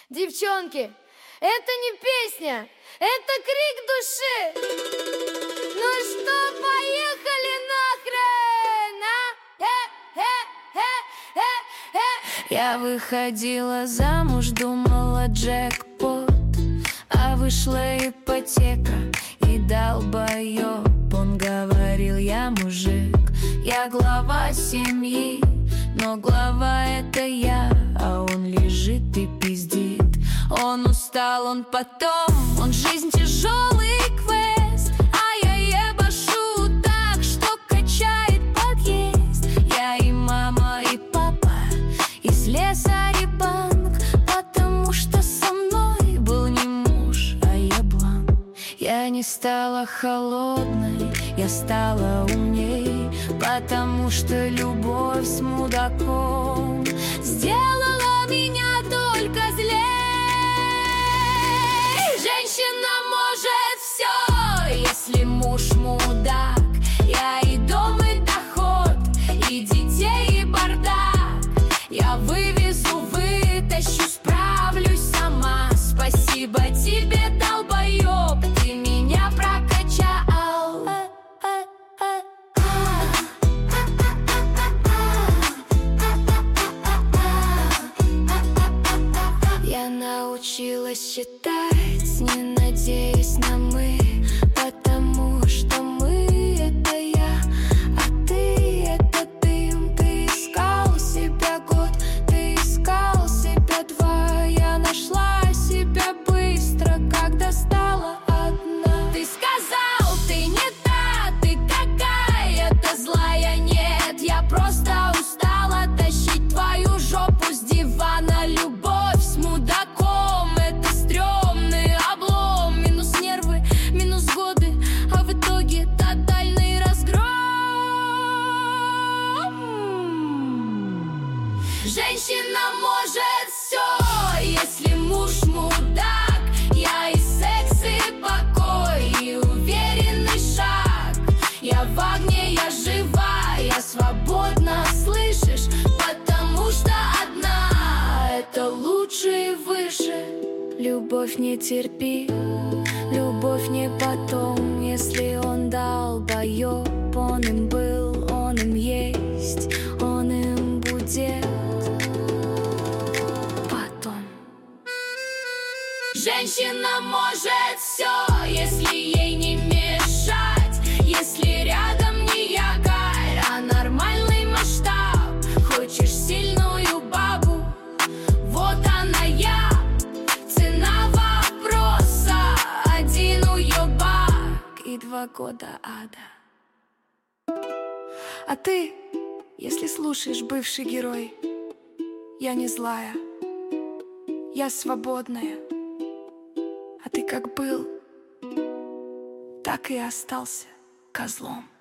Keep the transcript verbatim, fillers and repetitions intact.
Девчонки, это не песня, это крик души. Ну что, поехали нахрен, а? Э, э, э, э, э. Я выходила замуж, думала джекпот, а вышла ипотека и долбоёб. Он говорил: я мужик, я глава семьи, но глава это я, а он лежит и пиздит. Он устал, он потом, он жизнь тяжелый квест, а я ебашу так, что качает подъезд. Я и мама, и папа из леса ребанк, потому что со мной был не муж, а еблан. Я не стала холодной, я стала умней, потому что любовь с мудаком сделала меня только злей. Женщина может все, если муж мудак. Я и дом, и доход, и детей, и бардак. Я вывезу, вытащу, справлюсь сама. Спасибо тебе, долбоёб, ты меня прокачал. Я научилась считать, не надеясь на «мы», потому что мы — это я, а ты — это дым. Ты искал себя год, ты искал себя два. Я нашла себя быстро, когда стала одна. Ты сказал, ты не та, ты какая-то злая. Нет, я просто устала тащить твою жопу с дивана. Любовь с мудаком — это стрёмный облом. Минус нервы, минус годы, а в итоге тотальный разгром. Женщина может все, если муж мудак. Я и секс, и покой, и уверенный шаг. Я в огне, я жива, я свободна, слышишь? Потому что одна — это лучше и выше. Любовь не терпи, любовь не потом. Если он долбоёб, он им был, он им есть, он им будет потом. Женщина может все, если ей не мешать, если рядом не якорь, а нормальный масштаб. Хочешь сильную бабу? Вот она я. Цена вопроса — один уёбак и два года ада. А ты, если слушаешь, бывший герой, я не злая, я свободная. А ты как был, так и остался козлом.